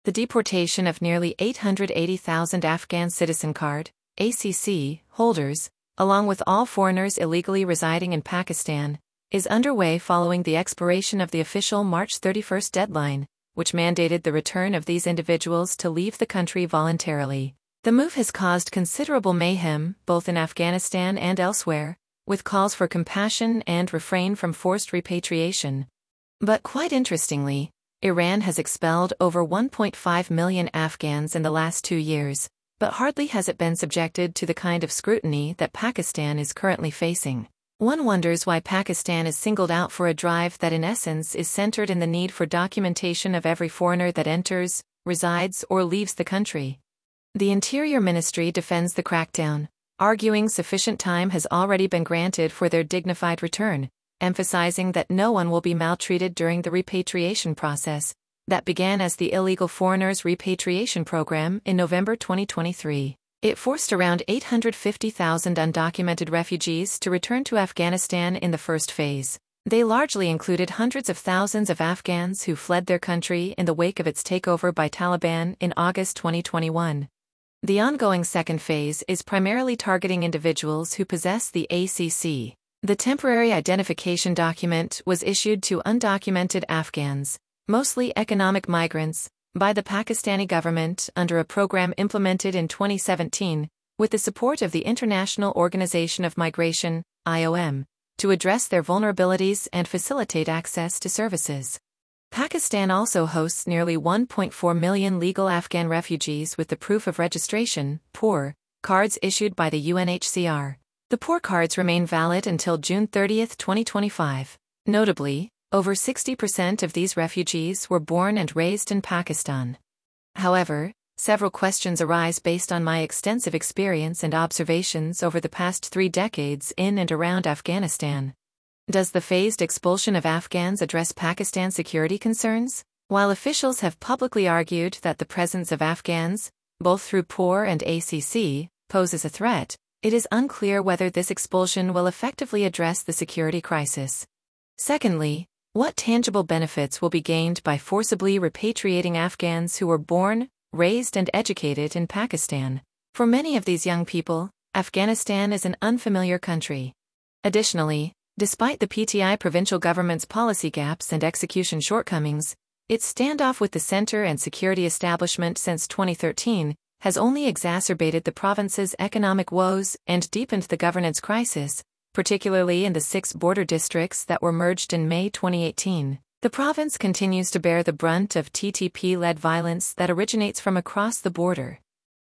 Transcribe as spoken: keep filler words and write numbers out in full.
The deportation of nearly eight hundred eighty thousand Afghan Citizen Card (A C C) holders, along with all foreigners illegally residing in Pakistan, is underway following the expiration of the official March thirty-first deadline, which mandated the return of these individuals to leave the country voluntarily. The move has caused considerable mayhem, both in Afghanistan and elsewhere, with calls for compassion and refrain from forced repatriation. But quite interestingly, Iran has expelled over one point five million Afghans in the last two years, but hardly has it been subjected to the kind of scrutiny that Pakistan is currently facing. One wonders why Pakistan is singled out for a drive that in essence is centered in the need for documentation of every foreigner that enters, resides, or leaves the country. The Interior Ministry defends the crackdown, arguing sufficient time has already been granted for their dignified return, emphasizing that no one will be maltreated during the repatriation process that began as the Illegal Foreigners Repatriation Program in November twenty twenty-three. It forced around eight hundred fifty thousand undocumented refugees to return to Afghanistan in the first phase. They largely included hundreds of thousands of Afghans who fled their country in the wake of its takeover by Taliban in August twenty twenty-one. The ongoing second phase is primarily targeting individuals who possess the A C C. The temporary identification document was issued to undocumented Afghans, mostly economic migrants, by the Pakistani government under a program implemented in twenty seventeen, with the support of the International Organization of Migration, I O M, to address their vulnerabilities and facilitate access to services. Pakistan also hosts nearly one point four million legal Afghan refugees with the Proof of Registration (P O R) cards issued by the U N H C R. The P O R cards remain valid until June thirtieth, twenty twenty-five. Notably, over sixty percent of these refugees were born and raised in Pakistan. However, several questions arise based on my extensive experience and observations over the past three decades in and around Afghanistan. Does the phased expulsion of Afghans address Pakistan's security concerns? While officials have publicly argued that the presence of Afghans, both through P O R and A C C, poses a threat, it is unclear whether this expulsion will effectively address the security crisis. Secondly, what tangible benefits will be gained by forcibly repatriating Afghans who were born, raised, and educated in Pakistan? For many of these young people, Afghanistan is an unfamiliar country. Additionally, despite the P T I provincial government's policy gaps and execution shortcomings, its standoff with the center and security establishment since twenty thirteen has only exacerbated the province's economic woes and deepened the governance crisis, particularly in the six border districts that were merged in May twenty eighteen. The province continues to bear the brunt of T T P-led violence that originates from across the border.